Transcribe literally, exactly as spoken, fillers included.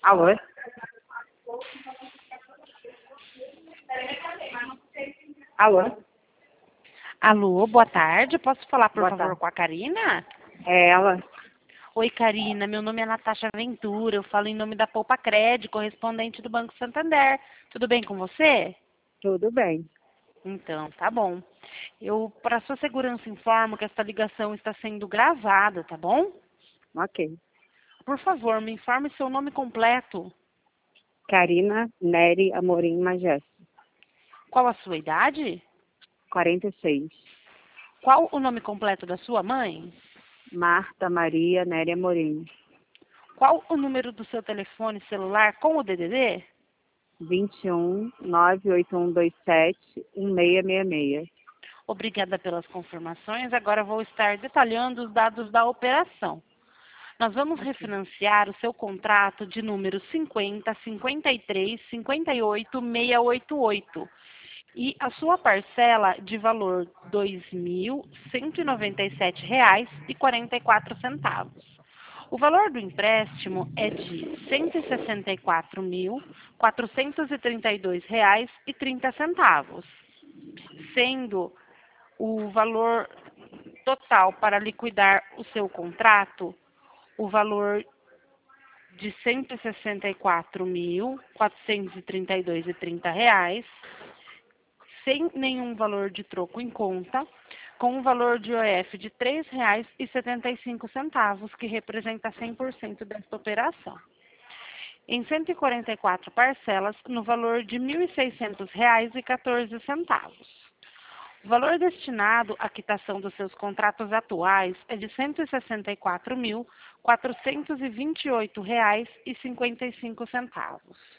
Alô? Alô? Alô, boa tarde. Posso falar, por Boa favor, tarde. com a Karina? É ela? Oi, Karina. Meu nome é Natasha Ventura. Eu falo em nome da Poupa Cred, correspondente do Banco Santander. Tudo bem com você? Tudo bem. Então, tá bom. Eu, para sua segurança, informo que esta ligação está sendo gravada, tá bom? Ok. Por favor, me informe seu nome completo. Karina Nery Amorim Magés. Qual a sua idade? quarenta e seis. Qual o nome completo da sua mãe? Marta Maria Nery Amorim. Qual o número do seu telefone celular com o D D D? vinte e um, nove oito um dois sete, um seis seis seis. Obrigada pelas confirmações. Agora vou estar detalhando os dados da operação. Nós vamos refinanciar o seu contrato de número cinquenta, cinquenta e três, cinquenta e oito, seiscentos e oitenta e oito e a sua parcela de valor dois mil cento e noventa e sete reais e quarenta e quatro centavos. O valor do empréstimo é de cento e sessenta e quatro mil, quatrocentos e trinta e dois reais e trinta centavos, sendo o valor total para liquidar o seu contrato, o valor de cento e sessenta e quatro mil, quatrocentos e trinta e dois reais e trinta reais, sem nenhum valor de troco em conta, com um valor de O F de três reais e setenta e cinco centavos, que representa cem por cento desta operação. Em cento e quarenta e quatro parcelas, no valor de mil e seiscentos reais e quatorze centavos. O valor destinado à quitação dos seus contratos atuais é de cento e sessenta e quatro mil, quatrocentos e vinte e oito reais e cinquenta e cinco centavos.